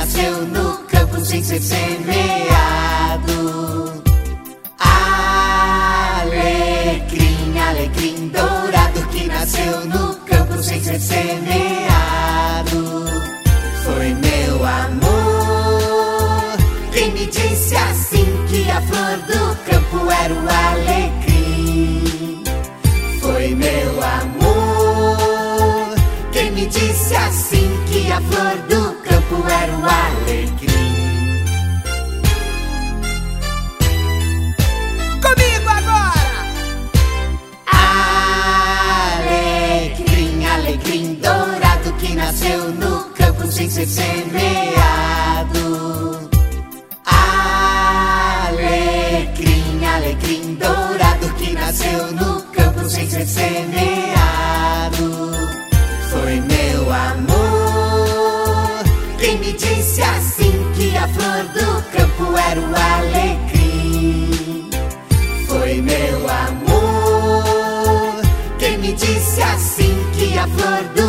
nasceu no campo sem ser semeado. Alecrim, alecrim dourado que nasceu no campo sem ser semeado. Foi meu amor quem me disse assim que a flor do campo era o alecrim. Foi meu amor quem me disse assim que a flor do campo era o alecrim. Comigo agora! Alecrim, alecrim dourado que nasceu no campo sem ser semeado. Alecrim, alecrim dourado que nasceu no campo sem ser semeado. Foi meu amor quem me disse assim que a flor do campo era o alecrim. Foi meu amor quem me disse assim que a flor do